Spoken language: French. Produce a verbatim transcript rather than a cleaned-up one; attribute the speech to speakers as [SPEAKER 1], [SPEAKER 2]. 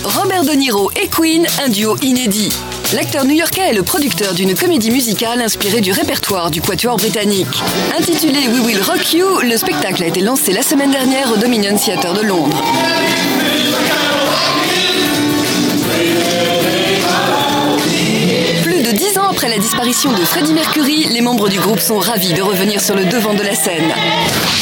[SPEAKER 1] Robert De Niro et Queen, un duo inédit. L'acteur new-yorkais est le producteur d'une comédie musicale inspirée du répertoire du quatuor britannique. Intitulé We Will Rock You, le spectacle a été lancé la semaine dernière au Dominion Theatre de Londres. Plus de dix ans après la disparition de Freddie Mercury, les membres du groupe sont ravis de revenir sur le devant de la scène.